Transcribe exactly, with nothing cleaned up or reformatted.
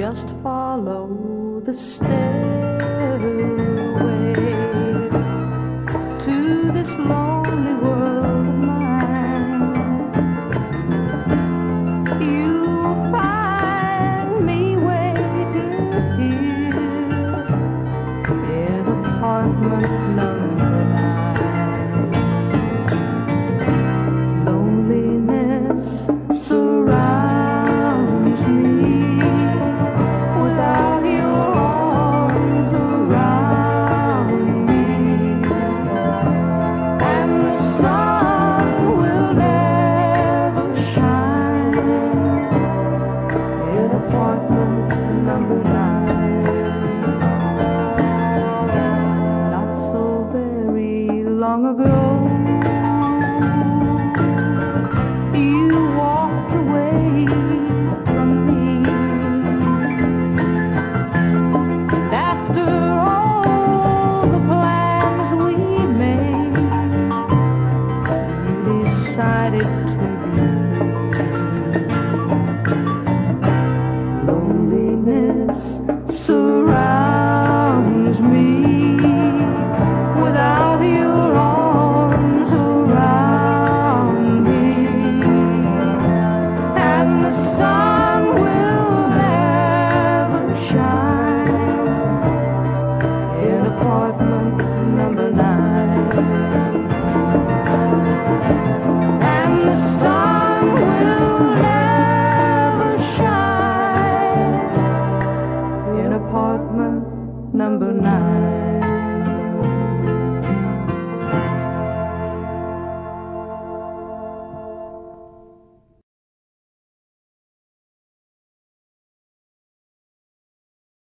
just follow the stairway to this lonely world of mine. You'll find me waiting here in apartment number nine. Loneliness surrounds me without your arms around me, and the sun will never shine in apartment number nine. Not so very long ago,